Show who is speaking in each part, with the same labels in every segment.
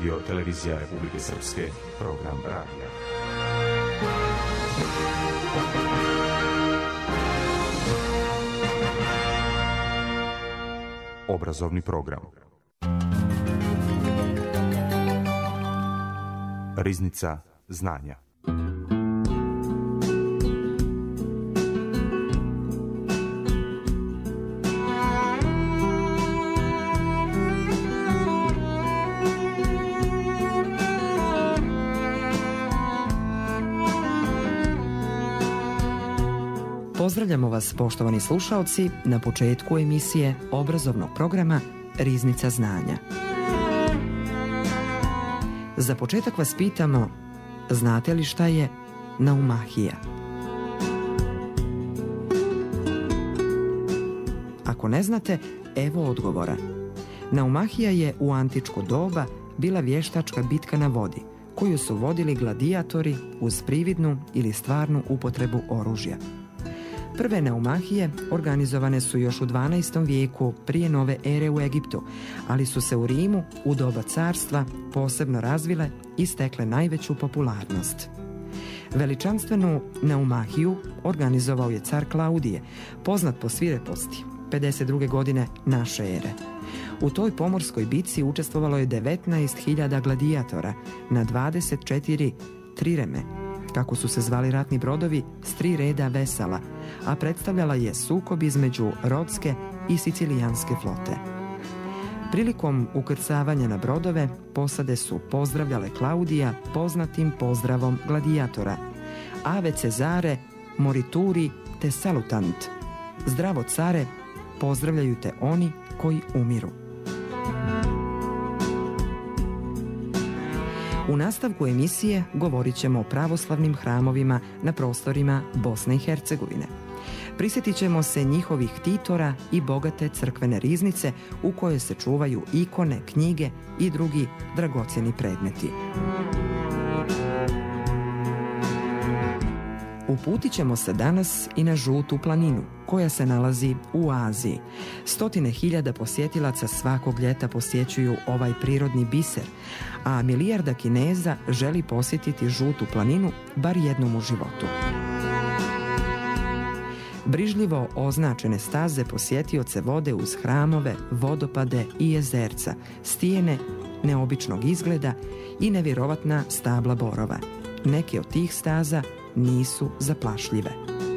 Speaker 1: Radio Televizija Republike Srpske, program radija. Obrazovni program. Riznica znanja.
Speaker 2: Pozdravljamo vas, poštovani slušaoci, na početku emisije obrazovnog programa Riznica znanja. Za početak vas pitamo, znate li šta je naumahija? Ako ne znate, evo odgovora. Naumahija je u antičko doba bila vještačka bitka na vodi, koju su vodili gladijatori uz prividnu ili stvarnu upotrebu oružja. Prve naumahije organizovane su još u 12. vijeku prije nove ere u Egiptu, ali su se u Rimu u doba carstva posebno razvile i stekle najveću popularnost. Veličanstvenu naumahiju organizovao je car Klaudije, poznat po svireposti, 52. godine naše ere. U toj pomorskoj bitci učestvovalo je 19.000 gladijatora na 24 trireme, kako su se zvali ratni brodovi s 3 reda vesala, a predstavljala je sukob između rodske i sicilijanske flote. Prilikom ukrcavanja na brodove, posade su pozdravljale Klaudija poznatim pozdravom gladijatora: Ave Cezare, morituri te salutant. Zdravo care, pozdravljaju te oni koji umiru. U nastavku emisije govorit ćemo o pravoslavnim hramovima na prostorima Bosne i Hercegovine. Prisjetit ćemo se njihovih titora i bogate crkvene riznice u kojoj se čuvaju ikone, knjige i drugi dragocjeni predmeti. Uputit ćemo se danas i na Žutu planinu, koja se nalazi u Aziji. 100.000 posjetilaca svakog ljeta posjećuju ovaj prirodni biser, a milijarda Kineza želi posjetiti Žutu planinu bar jednom u životu. Brižljivo označene staze posjetioce vode uz hramove, vodopade i jezerca, stijene neobičnog izgleda i nevjerovatna stabla borova. Neke od tih staza nisu zaplašljive.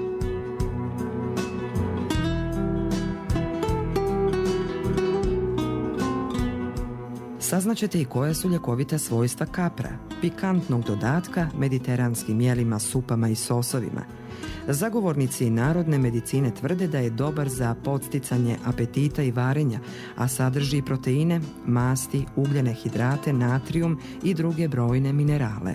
Speaker 2: Saznaćete i koja su ljekovita svojstva kapra, pikantnog dodatka mediteranskim jelima, supama i sosovima. Zagovornici narodne medicine tvrde da je dobar za podsticanje apetita i varenja, a sadrži proteine, masti, ugljene hidrate, natrijum i druge brojne minerale.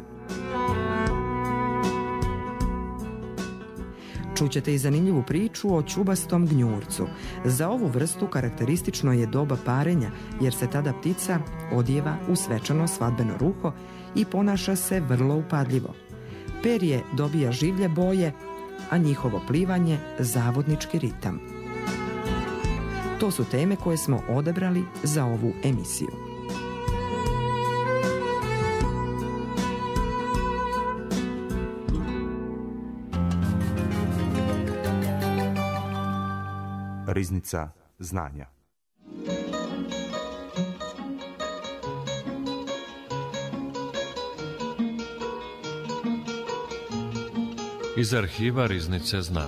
Speaker 2: Čućete i zanimljivu priču o čubastom gnjurcu. Za ovu vrstu karakteristično je doba parenja, jer se tada ptica odjeva u svečano svadbeno ruho i ponaša se vrlo upadljivo. Perje dobija življe boje, a njihovo plivanje zavodnički ritam. To su teme koje smo odabrali za ovu emisiju.
Speaker 1: Riznica znanja.
Speaker 3: Iz arhiva Riznice znanja.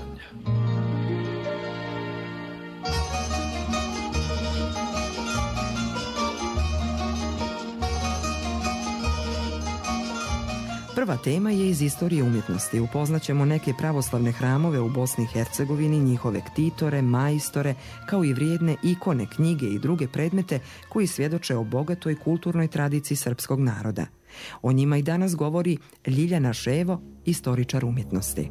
Speaker 2: Prva tema je iz istorije umjetnosti. Upoznaćemo neke pravoslavne hramove u Bosni i Hercegovini, njihove ktitore, majstore, kao i vrijedne ikone, knjige i druge predmete koji svjedoče o bogatoj kulturnoj tradiciji srpskog naroda. O njima i danas govori Ljiljana Ševo, istoričar umjetnosti.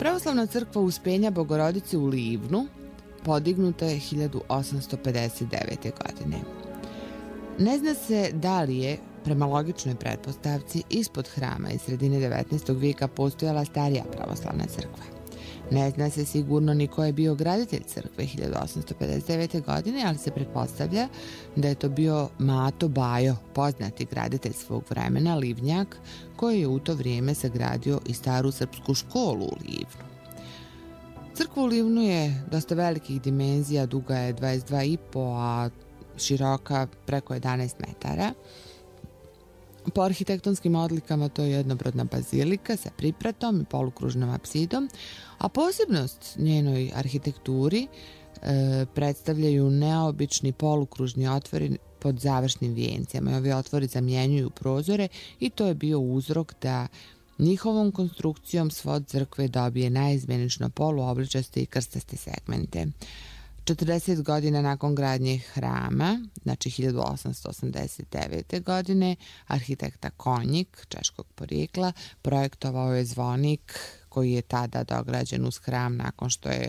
Speaker 4: Pravoslavna crkva Uspenja Bogorodice u Livnu podignuta je 1859. godine. Ne zna se da li je, prema logičnoj pretpostavci, ispod hrama iz sredine 19. vijeka postojala starija pravoslavna crkva. Ne zna se sigurno ni ko je bio graditelj crkve 1859. godine, ali se pretpostavlja da je to bio Mato Bajo, poznati graditelj svog vremena, Livnjak, koji je u to vrijeme sagradio i staru srpsku školu u Livnu. Crkva u Livnu je dosta velikih dimenzija, duga je 22,5, a široka preko 11 metara. Po arhitektonskim odlikama to je jednobrodna bazilika sa pripratom i polukružnom apsidom, a posebnost njenoj arhitekturi predstavljaju neobični polukružni otvori pod završnim vijencima. I ovi otvori zamjenjuju prozore i to je bio uzrok da njihovom konstrukcijom svod crkve dobije naizmjenično poluobličaste i krstaste segmente. 40 godina nakon gradnje hrama, znači 1889. godine, arhitekta Konjik, češkog porijekla, projektovao je zvonik koji je tada dograđen uz hram nakon što je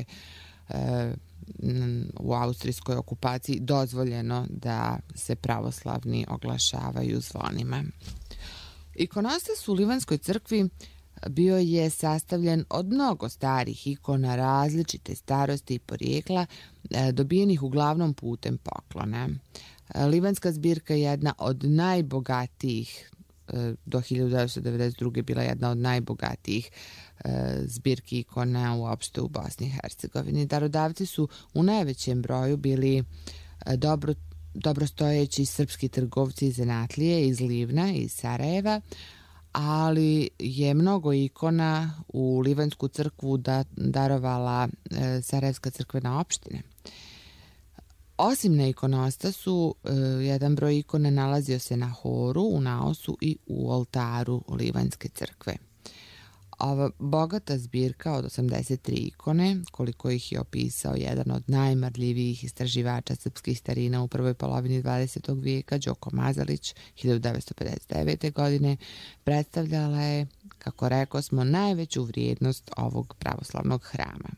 Speaker 4: u austrijskoj okupaciji dozvoljeno da se pravoslavni oglašavaju zvonima. Ikonostas u Livanskoj crkvi bio je sastavljen od mnogo starih ikona različite starosti i porijekla, dobijenih uglavnom putem poklona. Livanska zbirka je jedna od najbogatijih, do 1992. bila jedna od najbogatijih zbirki ikona uopšte u Bosni i Hercegovini. Darodavci su u najvećem broju bili dobrostojeći srpski trgovci iz zanatlije, iz Livna i iz Sarajeva, ali je mnogo ikona u Livansku crkvu darovala Sarajevska crkvena opština. Osim na ikonostasu, jedan broj ikona nalazio se na horu, u naosu i u oltaru Livanske crkve. Ova bogata zbirka od 83 ikone, koliko ih je opisao jedan od najmarljivijih istraživača srpskih starina u prvoj polovini 20. vijeka, Đoko Mazalić, 1959. godine, predstavljala je, kako rekao smo, najveću vrijednost ovog pravoslavnog hrama.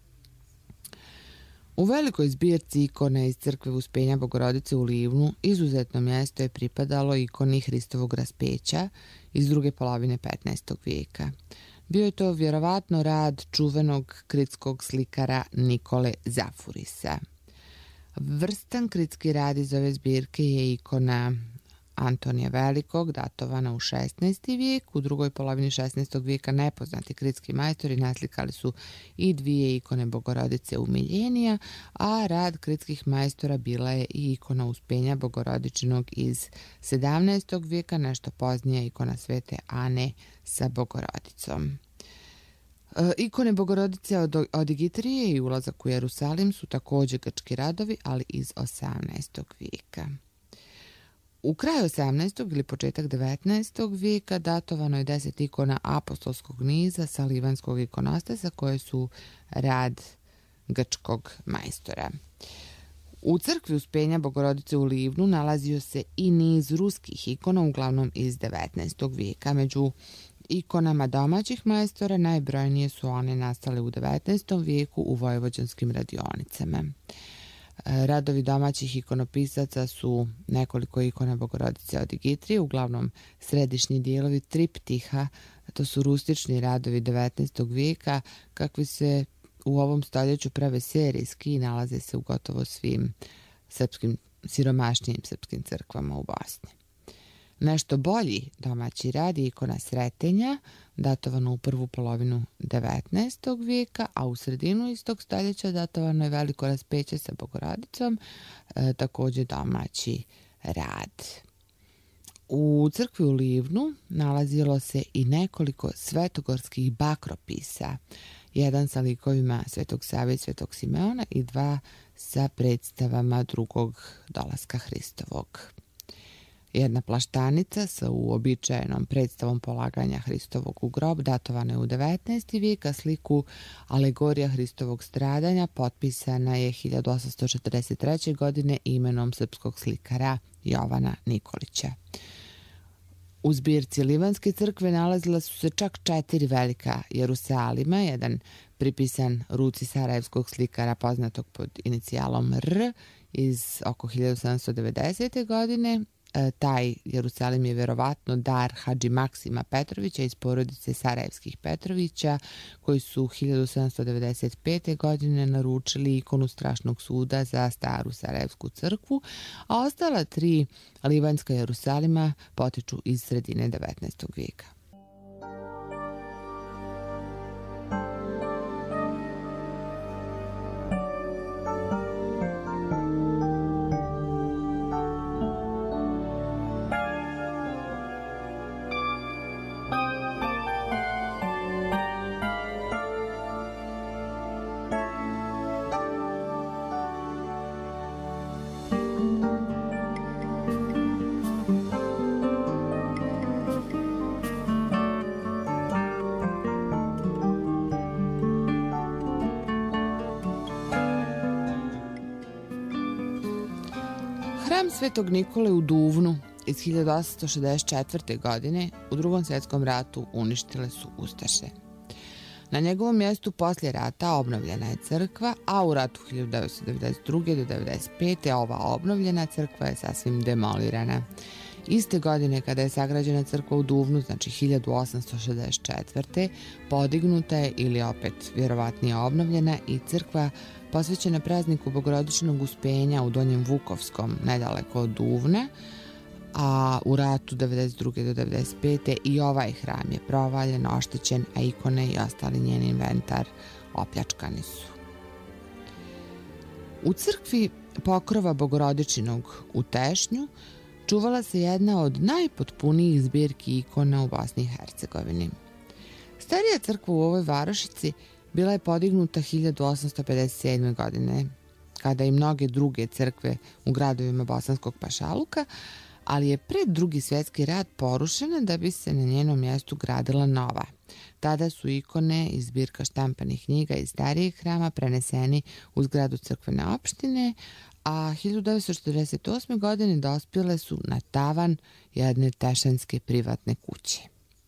Speaker 4: U velikoj zbirci ikona iz crkve Uspenja Bogorodice u Livnu izuzetno mjesto je pripadalo ikoni Hristovog raspeća iz druge polovine 15. vijeka. Bio je to vjerovatno rad čuvenog kritskog slikara Nikole Zafurisa. Vrstan kritski rad iz ove zbirke je ikona Antonija Velikog, datovana u 16. vijek. U drugoj polovini 16. vijeka nepoznati kritski majstori naslikali su i dvije ikone Bogorodice Umiljenija, a rad kritskih majstora bila je i ikona Uspenja Bogorodičinog iz 17. vijeka, nešto poznija ikona Svete Ane sa Bogorodicom. Ikone Bogorodice od Igitrije i ulazak u Jerusalim su također grčki radovi, ali iz 18. vijeka. U kraju 18. ili početak 19. vijeka datovano je 10 ikona apostolskog niza sa livanskog ikonostasa koje su rad grčkog majstora. U crkvi Uspenja Bogorodice u Livnu nalazio se i niz ruskih ikona, uglavnom iz 19. vijeka. Među ikonama domaćih majstora najbrojnije su one nastale u 19. vijeku u vojvođanskim radionicama. Radovi domaćih ikonopisaca su nekoliko ikona Bogorodice od Igitrije, uglavnom središnji dijelovi triptiha, to su rustični radovi 19. vijeka, kakvi se u ovom stoljeću prave serijski i nalaze se u gotovo svim siromašnijim srpskim crkvama u Bosni. Nešto bolji domaći rad je ikona Sretenja, datovano u prvu polovinu 19. vijeka, a u sredinu istog stoljeća datovano je Veliko raspeće sa Bogorodicom, također domaći rad. U crkvi u Livnu nalazilo se i nekoliko svetogorskih bakropisa, jedan sa likovima Svetog Save i Svetog Simeona i dva sa predstavama drugog dolaska Hristovog. Jedna plaštanica sa uobičajenom predstavom polaganja Hristovog u grob datovana je u 19. vijeka, sliku Alegorija Hristovog stradanja potpisana je 1843. godine imenom srpskog slikara Jovana Nikolića. U zbirci Livanske crkve nalazila su se čak 4 velika Jerusalima, jedan pripisan ruci sarajevskog slikara poznatog pod inicijalom R iz oko 1790. godine. Taj Jerusalim je verovatno dar Hadži Maksima Petrovića iz porodice Sarajevskih Petrovića, koji su 1795. godine naručili ikonu Strašnog suda za staru Sarajevsku crkvu, a ostala 3 livanska Jerusalima potiču iz sredine 19. vijeka. Hram Svetog Nikole u Duvnu iz 1864. godine u Drugom svjetskom ratu uništile su ustaše. Na njegovom mjestu poslije rata obnovljena je crkva, a u ratu 1992. do 1995. ova obnovljena crkva je sasvim demolirana. Iste godine kada je sagrađena crkva u Duvnu, znači 1864. podignuta je ili opet vjerovatnije obnovljena i crkva posvećena prazniku Bogorodičnog uspenja u Donjem Vukovskom, nedaleko od Duvna, a u ratu 1992. do 1995. i ovaj hram je provaljen, oštećen, a ikone i ostali njen inventar opljačkani su. U crkvi pokrova Bogorodičinog u Tešnju čuvala se jedna od najpotpunijih zbirki ikona u Bosni i Hercegovini. Starija crkva u ovoj varošici bila je podignuta 1857. godine, kada i mnoge druge crkve u gradovima Bosanskog pašaluka, ali je pred Drugi svjetski rat porušena da bi se na njenom mjestu gradila nova. Tada su ikone iz zbirka štampanih knjiga iz starijeg hrama preneseni u zgradu crkvene opštine, a 1948. godine dospjele su na tavan jedne tešanske privatne kuće.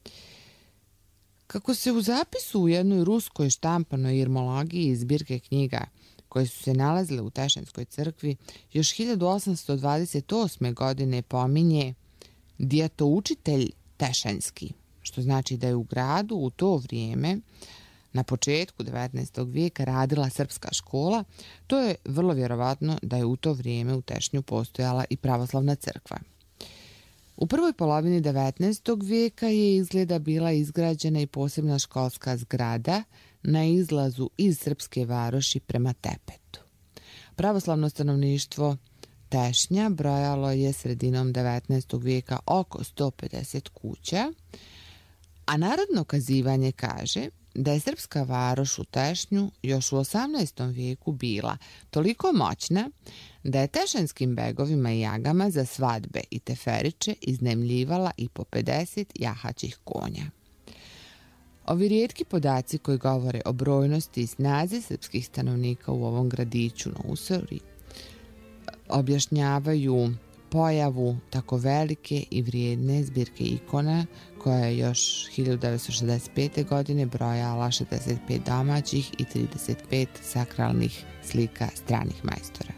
Speaker 4: Kako se u zapisu u jednoj ruskoj štampanoj irmologiji iz zbirke knjiga koje su se nalazile u Tešanskoj crkvi još 1828. godine pominje djetoučitelj Tešanski, što znači da je u gradu u to vrijeme na početku 19. vijeka radila srpska škola, to je vrlo vjerovatno da je u to vrijeme u Tešnju postojala i pravoslavna crkva. U prvoj polovini 19. vijeka je izgleda bila izgrađena i posebna školska zgrada na izlazu iz Srpske varoši prema Tepetu. Pravoslavno stanovništvo Tešnja brojalo je sredinom 19. vijeka oko 150 kuća, a narodno kazivanje kaže da je Srpska varoš u Tešnju još u 18. vijeku bila toliko moćna da je tešanskim begovima i jagama za svadbe i teferiće iznajmljivala i po 50 jahaćih konja. Ovi rijetki podaci koji govore o brojnosti i snazi srpskih stanovnika u ovom gradiću na Usori objašnjavaju pojavu tako velike i vrijedne zbirke ikona koja je još 1965. godine brojala 65 domaćih i 35 sakralnih slika stranih majstora.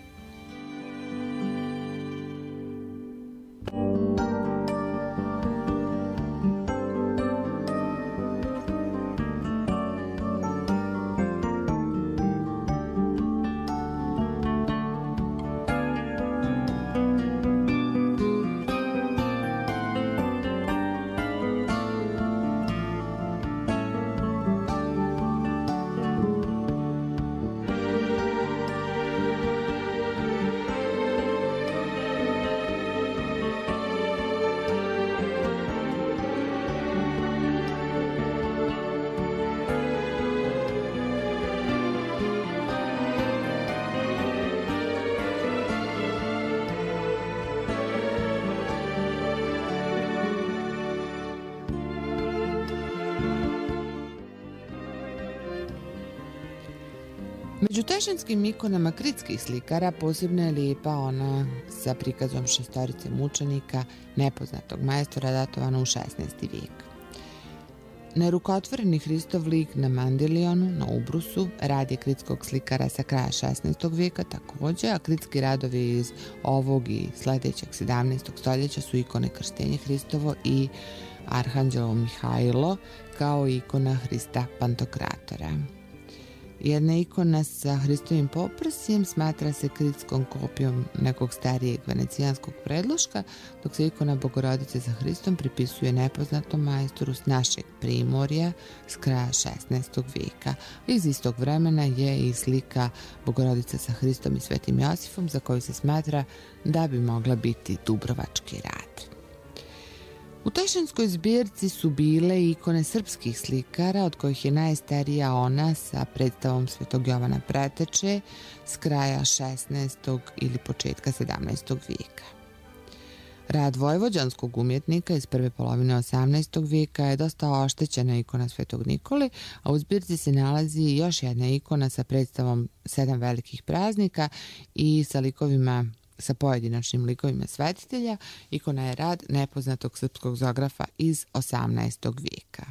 Speaker 4: Među tešanskim ikonama kritskih slikara posebno je lijepa ona sa prikazom šestorice mučenika nepoznatog majstora datovana u 16. vijek. Nerukotvoreni Hristov lik na mandilionu, na ubrusu, rad je kritskog slikara sa kraja 16. vijeka također, a kritski radovi iz ovog i sljedećeg 17. stoljeća su ikone Krštenje Hristovo i Arhanđelovo Mihajlo, kao i ikona Hrista Pantokratora. Jedna ikona sa Hristovim poprsjem smatra se kritskom kopijom nekog starijeg venecijanskog predloška, dok se ikona Bogorodice sa Hristom pripisuje nepoznatom majstoru s našeg primorja s kraja 16. vijeka. Iz istog vremena je i slika Bogorodice sa Hristom i Svetim Josifom, za koju se smatra da bi mogla biti dubrovački rad. U tešanskoj zbirci su bile ikone srpskih slikara, od kojih je najstarija ona sa predstavom Svetog Jovana Preteče s kraja 16. ili početka 17. vijeka. Rad vojvođanskog umjetnika iz prve polovine 18. vijeka je dosta oštećena ikona Svetog Nikole, a u zbirci se nalazi još jedna ikona sa predstavom 7 velikih praznika i sa pojedinačnim likovima svetitelja. Ikona je rad nepoznatog srpskog zografa iz 18. vijeka.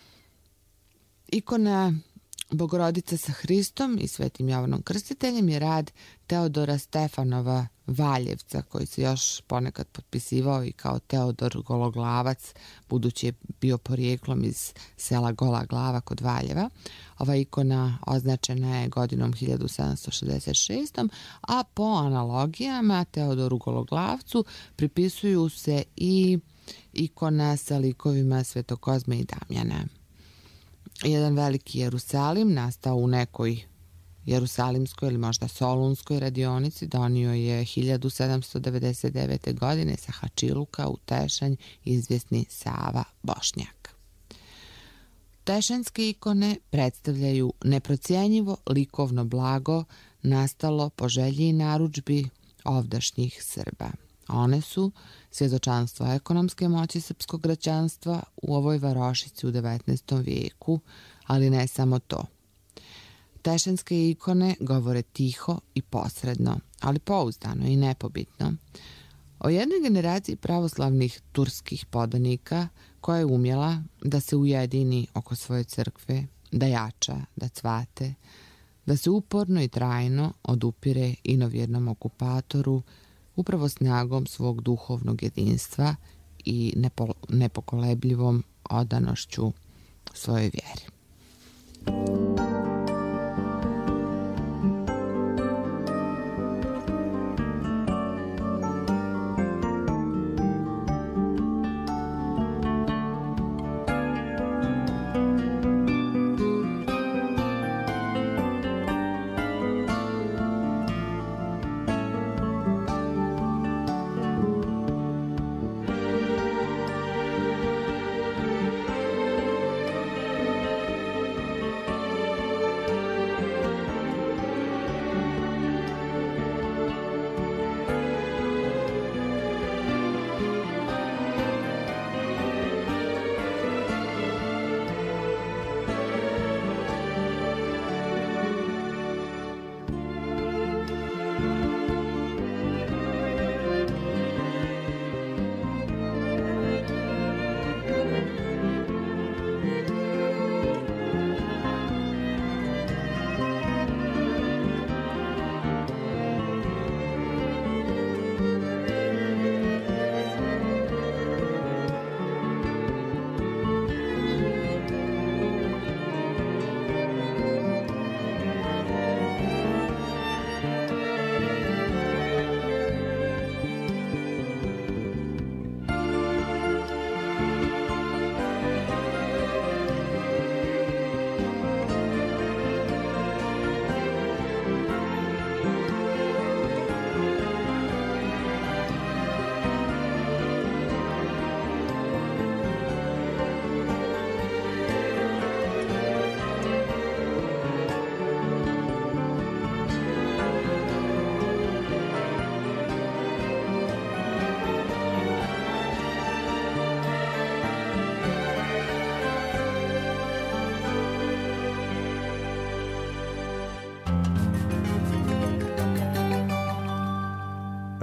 Speaker 4: Ikona Bogorodica sa Hristom i Svetim Jovanom Krstiteljem je rad Teodora Stefanova Valjevca, koji se još ponekad potpisivao i kao Teodor Gologlavac, budući je bio porijeklom iz sela Gola Glava kod Valjeva. Ova ikona označena je godinom 1766. a po analogijama Teodoru Gologlavcu pripisuju se i ikona sa likovima Svetog Kozme i Damjana. Jedan veliki Jerusalim nastao u nekoj jerusalimskoj ili možda solunskoj radionici donio je 1799. godine sa Hačiluka u Tešanj izvjesni Sava Bošnjak. Tešanske ikone predstavljaju neprocjenjivo likovno blago nastalo po želji i narudžbi ovdašnjih Srba. One su svjedočanstvo ekonomske moći srpskog građanstva u ovoj varošici u 19. vijeku, ali ne samo to. Tešanske ikone govore tiho i posredno, ali pouzdano i nepobitno, o jednoj generaciji pravoslavnih turskih podanika koja je umjela da se ujedini oko svoje crkve, da jača, da cvate, da se uporno i trajno odupire inovjernom okupatoru upravo snagom svog duhovnog jedinstva i nepokolebljivom odanošću svojoj vjeri.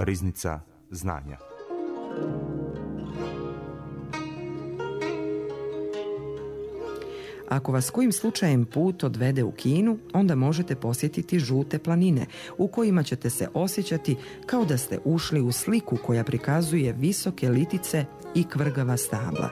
Speaker 1: Riznica znanja.
Speaker 2: Ako vas kojim slučajem put odvede u Kinu, onda možete posjetiti žute planine, u kojima ćete se osjećati kao da ste ušli u sliku koja prikazuje visoke litice i kvrgava stabla.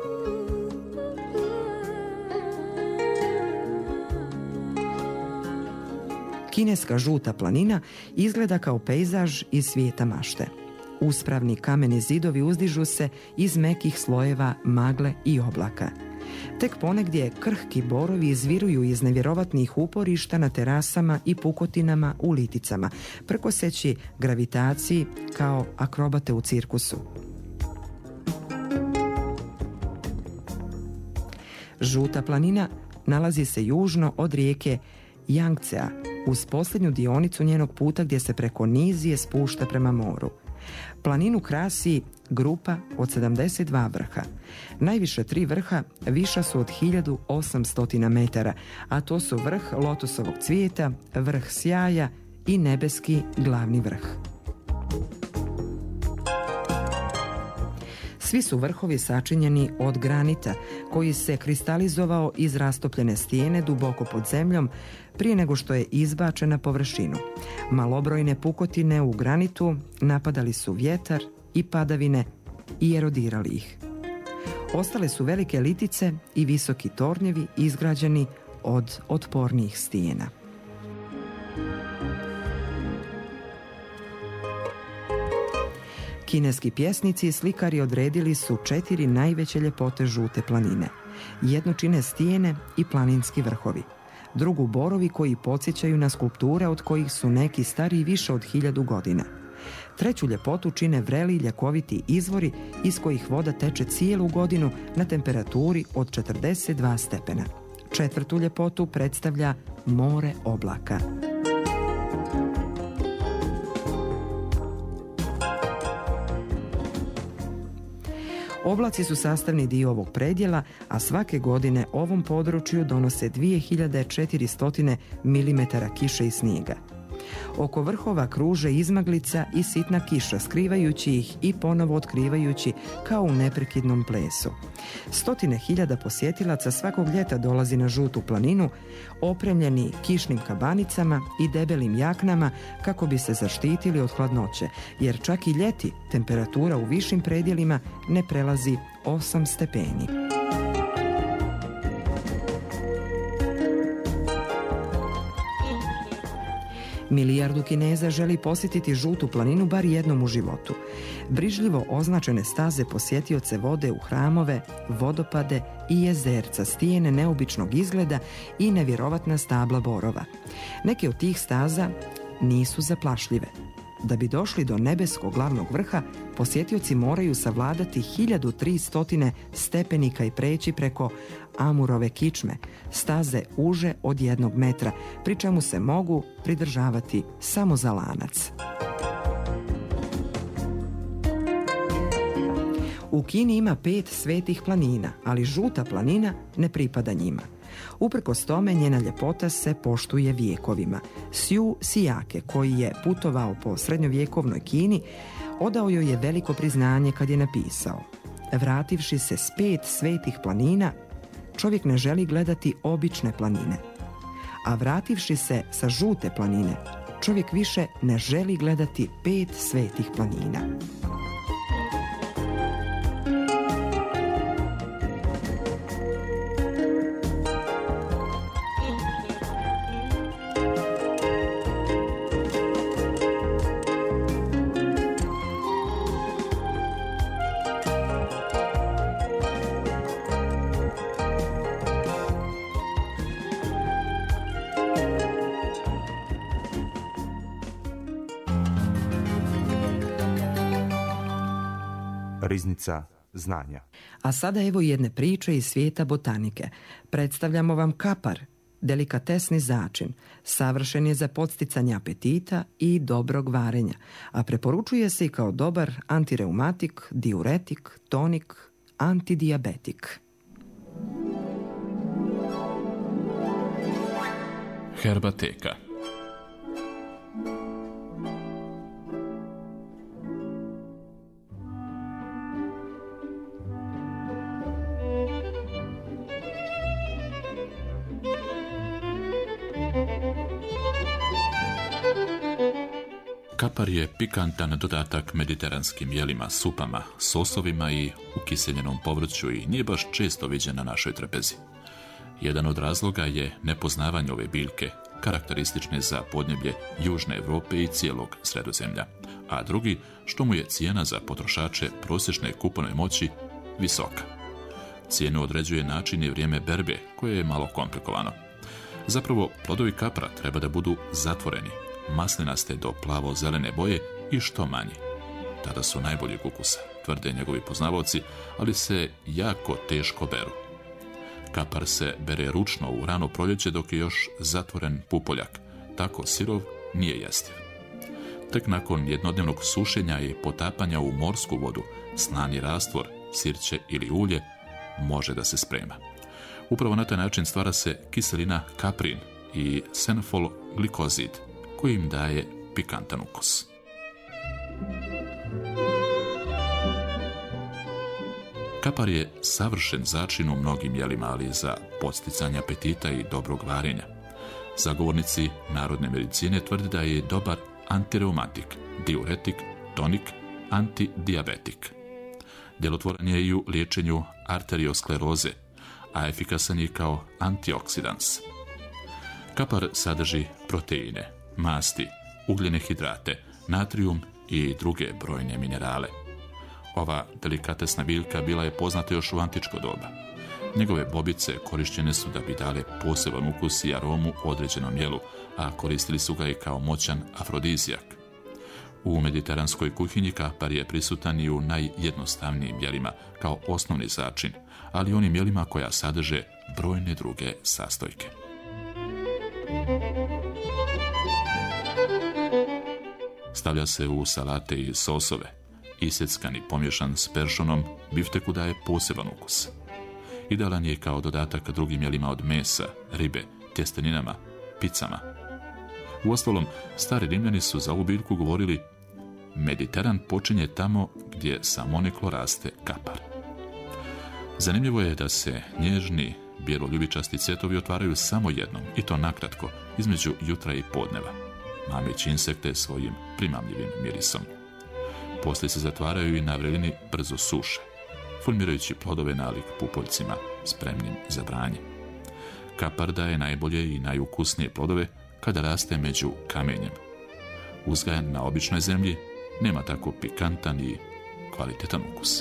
Speaker 2: Kineska žuta planina izgleda kao pejzaž iz svijeta mašte. Uspravni kameni zidovi uzdižu se iz mekih slojeva magle i oblaka. Tek ponegdje krhki borovi izviruju iz nevjerovatnih uporišta na terasama i pukotinama u liticama, prkoseći gravitaciji kao akrobate u cirkusu. Žuta planina nalazi se južno od rijeke Jangcea, uz posljednju dionicu njenog puta gdje se preko nizije spušta prema moru. Planinu krasi grupa od 72 vrha. Najviše 3 vrha viša su od 1800 metara, a to su vrh lotosovog cvijeta, vrh sjaja i nebeski glavni vrh. Svi su vrhovi sačinjeni od granita, koji se kristalizovao iz rastopljene stijene duboko pod zemljom prije nego što je izbačen na površinu. Malobrojne pukotine u granitu napadali su vjetar i padavine i erodirali ih. Ostale su velike litice i visoki tornjevi izgrađeni od otpornijih stijena. Kineski pjesnici i slikari odredili su 4 najveće ljepote žute planine. Jednu čine stijene i planinski vrhovi. Drugu borovi koji podsjećaju na skulpture od kojih su neki stariji više od 1000 godina. Treću ljepotu čine vreli ljekoviti izvori iz kojih voda teče cijelu godinu na temperaturi od 42 stepena. Četvrtu ljepotu predstavlja more oblaka. Oblaci su sastavni dio ovog predjela, a svake godine ovom području donose 2400 mm kiše i snijega. Oko vrhova kruže izmaglica i sitna kiša, skrivajući ih i ponovo otkrivajući kao u neprekidnom plesu. 100.000 posjetilaca svakog ljeta dolazi na žutu planinu, opremljeni kišnim kabanicama i debelim jaknama kako bi se zaštitili od hladnoće, jer čak i ljeti temperatura u višim predjelima ne prelazi 8 stepeni. Milijardu Kineza želi posjetiti žutu planinu bar jednom u životu. Brižljivo označene staze posjetioce vode u hramove, vodopade i jezerca, stijene neobičnog izgleda i nevjerovatna stabla borova. Neke od tih staza nisu zaplašljive. Da bi došli do nebeskog glavnog vrha, posjetioci moraju savladati 1300 stepenika i preći preko Amurove kičme, staze uže od 1 metra, pri čemu se mogu pridržavati samo za lanac. U Kini ima 5 svetih planina, ali žuta planina ne pripada njima. Uprkos tome njena ljepota se poštuje vijekovima. Siu Sijake, koji je putovao po srednjovjekovnoj Kini, odao joj je veliko priznanje kad je napisao: vrativši se s 5 svetih planina, čovjek ne želi gledati obične planine. A vrativši se sa žute planine, čovjek više ne želi gledati 5 svetih planina.
Speaker 1: Riznica znanja.
Speaker 2: A sada evo jedne priče iz svijeta botanike. Predstavljamo vam kapar, delikatesni začin. Savršen je za podsticanje apetita i dobrog varenja, a preporučuje se i kao dobar antireumatik, diuretik, tonik, antidijabetik.
Speaker 3: Herbateka.
Speaker 5: Kapar je pikantan dodatak mediteranskim jelima, supama, sosovima i ukiseljenom povrću i nije baš često viđen na našoj trpezi. Jedan od razloga je nepoznavanje ove biljke, karakteristične za podneblje Južne Europe i cijelog Sredozemlja, a drugi što mu je cijena za potrošače prosječne kupovne moći visoka. Cijenu određuje način i vrijeme berbe, koje je malo komplikovano. Zapravo, plodovi kapra treba da budu zatvoreni, maslinaste do plavo-zelene boje i što manji. Tada su najboljeg ukusa, tvrde njegovi poznavaoci, ali se jako teško beru. Kapar se bere ručno u rano proljeće dok je još zatvoren pupoljak, tako sirov nije jestiv. Tek nakon jednodnevnog sušenja i potapanja u morsku vodu, snani rastvor, sirće ili ulje može da se sprema. Upravo na taj način stvara se kiselina kaprin i senfol glikozid, koji im daje pikantan ukus. Kapar je savršen začin u mnogim jelima, ali za podsticanje apetita i dobrog varenja. Zagovornici narodne medicine tvrde da je dobar antireumatik, diuretik, tonik, antidiabetik. Djelotvoran je i u liječenju arterioskleroze, a efikasan je kao antioksidans. Kapar sadrži proteine, masti, ugljene hidrate, natrium i druge brojne minerale. Ova delikatesna biljka bila je poznata još u antičko doba. Njegove bobice korišćene su da bi dale poseban ukus i aromu određenom jelu, a koristili su ga i kao moćan afrodizijak. U mediteranskoj kuhinji kapar je prisutan i u najjednostavnijim jelima kao osnovni začin, ali i onim jelima koja sadrže brojne druge sastojke. Stavlja se u salate i sosove. Isjeckan i pomješan s peršunom, bifteku daje poseban ukus. Idealan je kao dodatak drugim jelima od mesa, ribe, tjesteninama, picama. Uostalom, stari Rimljani su za ovu biljku govorili: Mediteran počinje tamo gdje samoniklo raste kapar. Zanimljivo je da se nježni, bijeloljubičasti cvjetovi otvaraju samo jednom, i to nakratko, između jutra i podneva, mameći insekte svojim primamljivim mirisom. Poslije se zatvaraju i na vrelini brzo suše, formirajući plodove nalik pupoljcima spremnim za branje. Kapar daje najbolje i najukusnije plodove kada raste među kamenjem. Uzgajan na običnoj zemlji nema tako pikantan i kvalitetan ukus.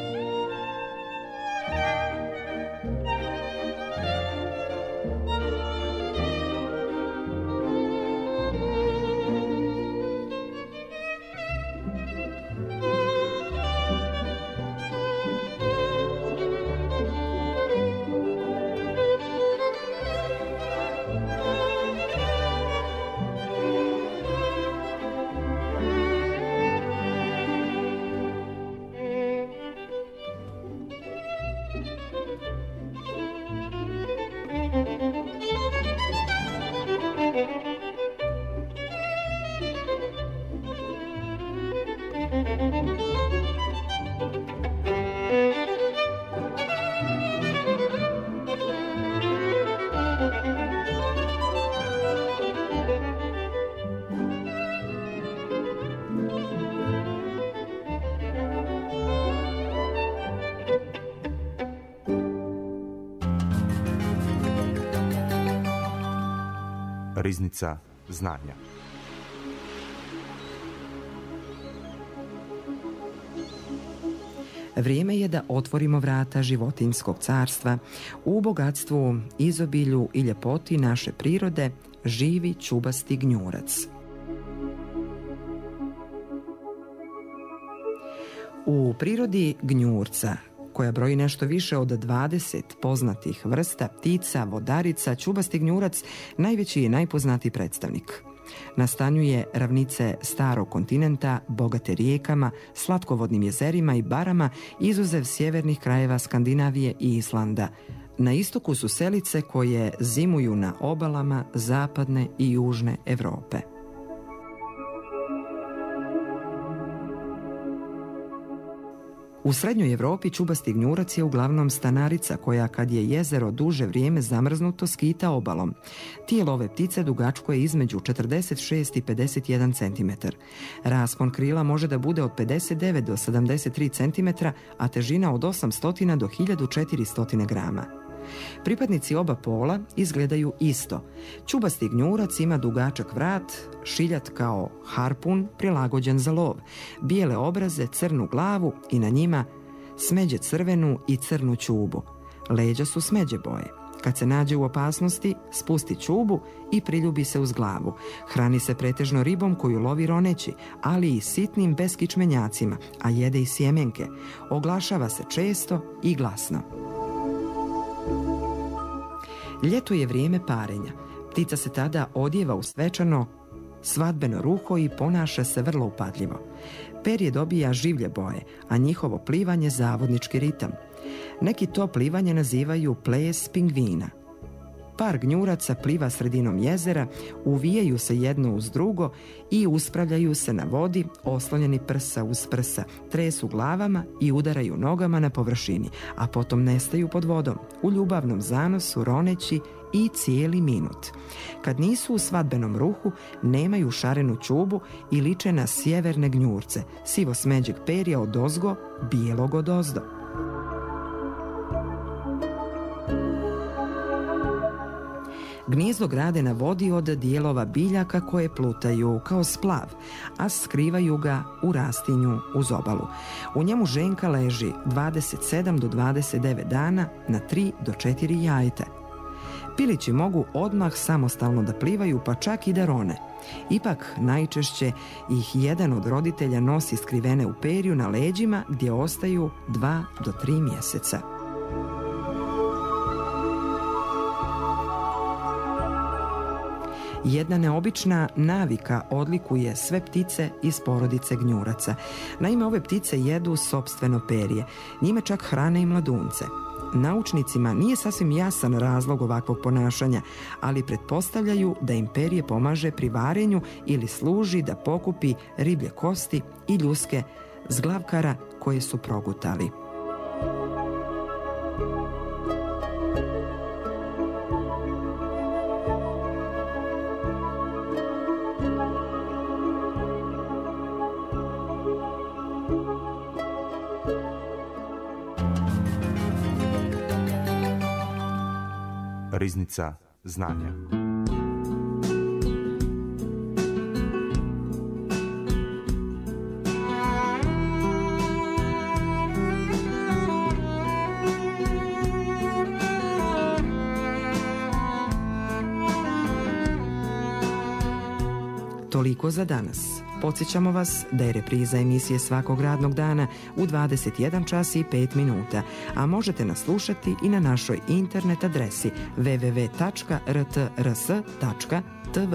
Speaker 1: Riznica znanja.
Speaker 2: Vrijeme je da otvorimo vrata životinjskog carstva. U bogatstvu, izobilju i ljepoti naše prirode živi čubasti gnjurac. U prirodi gnjurca, koja broji nešto više od 20 poznatih vrsta ptica, vodarica, čubasti gnjurac najveći i najpoznatiji predstavnik. Nastanjuje ravnice starog kontinenta, bogate rijekama, slatkovodnim jezerima i barama, izuzev sjevernih krajeva Skandinavije i Islanda. Na istoku su selice koje zimuju na obalama zapadne i južne Europe. U U srednjoj Evropi čubasti gnjurac je uglavnom stanarica koja kad je jezero duže vrijeme zamrznuto skita obalom. Tijelo ove ptice dugačko je između 46 i 51 cm. Raspon krila može da bude od 59 do 73 cm, a težina od 800 do 1400 grama. Pripadnici oba pola izgledaju isto. Čubasti gnjurac ima dugačak vrat, šiljat kao harpun prilagođen za lov, bijele obraze, crnu glavu i na njima smeđe crvenu i crnu ćubu. Leđa su smeđe boje. Kad se nađe u opasnosti, spusti ćubu i priljubi se uz glavu. Hrani se pretežno ribom koju lovi roneći, ali i sitnim beskičmenjacima, a jede i sjemenke. Oglašava se često i glasno. Ljeto je vrijeme parenja. Ptica se tada odjeva u svečano svadbeno ruho i ponaša se vrlo upadljivo. Perje dobija življe boje, a njihovo plivanje zavodnički ritam. Neki to plivanje nazivaju ples pingvina. Par gnjuraca pliva sredinom jezera, uvijaju se jedno uz drugo i uspravljaju se na vodi, oslonjeni prsa uz prsa, tresu glavama i udaraju nogama na površini, a potom nestaju pod vodom, u ljubavnom zanosu roneći i cijeli minut. Kad nisu u svadbenom ruhu, nemaju šarenu ćubu i liče na sjeverne gnjurce, sivo smeđeg perja odozgo, bijelog odozdo. Gnijezdo grade na vodi od dijelova biljaka koje plutaju kao splav, a skrivaju ga u rastinju uz obalu. U njemu ženka leži 27 do 29 dana na 3 do 4 jajeta. Pilići mogu odmah samostalno da plivaju, pa čak i da rone. Ipak najčešće ih jedan od roditelja nosi skrivene u perju na leđima gdje ostaju 2 do 3 mjeseca. Jedna neobična navika odlikuje sve ptice iz porodice gnjuraca. Naime, ove ptice jedu sopstveno perje, njime čak hrane i mladunce. Naučnicima nije sasvim jasan razlog ovakvog ponašanja, ali pretpostavljaju da im perje pomaže pri varenju ili služi da pokupi riblje kosti i ljuske zglavkara koje su progutali.
Speaker 1: Riznica znanja.
Speaker 2: Toliko za danas. Podsjećamo vas da je repriza emisije svakog radnog dana u 21 čas i 5 minuta, a možete nas slušati i na našoj internet adresi www.rtrs.tv.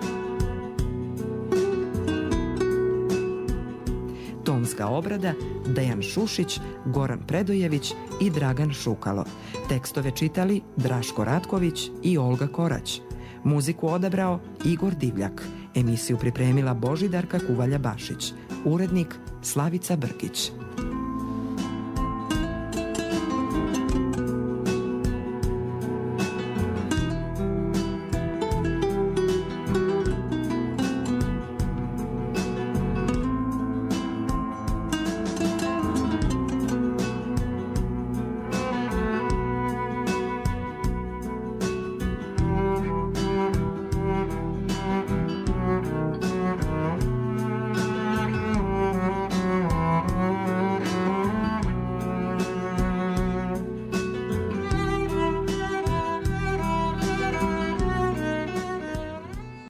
Speaker 2: Tonska obrada Dejan Šušić, Goran Predojević i Dragan Šukalo. Tekstove čitali Draško Ratković i Olga Korać. Muziku odabrao Igor Divljak. Emisiju pripremila Božidarka Kuvalja Bašić. Urednik Slavica Brkić.